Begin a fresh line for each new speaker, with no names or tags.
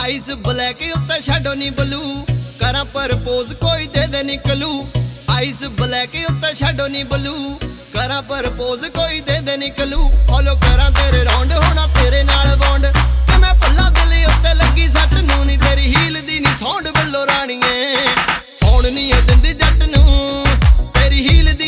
ice black ਉੱਤੇ shadow ਨੀ blue ਕਰਾਂ ਪ੍ਰਪੋਜ਼ ਕੋਈ ਦੇ ਦੇ ਨਿਕਲੂ ਆਈਸ ਬਲੈਕ ਉੱਤੇ ਸ਼ੈਡੋ ਨੀ ਬਲੂ ਕਰਾਂ ਪ੍ਰਪੋਜ਼ ਕੋਈ ਦੇ ਦੇ ਨਿਕਲੂ ਫੋਲੋ ਕਰਾਂ ਤੇਰੇ ਰਾਉਂਡ ਹੋਣਾ ਤੇਰੇ ਨਾਲ ਬੌਂਡ ਕਿ ਮੈਂ ਪੱਲਾ ਦਿਲ ਉੱਤੇ ਲੱਗੀ ਸੱਟ ਨੂੰ ਨੀ ਤੇਰੀ ਹੀਲ ਦੀ ਨੀ ਸੌਂਡ ਬੱਲੋ ਰਾਣੀਏ ਸੌਣ ਨੀ ਦਿੰਦੀ ਜੱਟ ਨੂੰ ਤੇਰੀ ਹੀਲ ਦੀ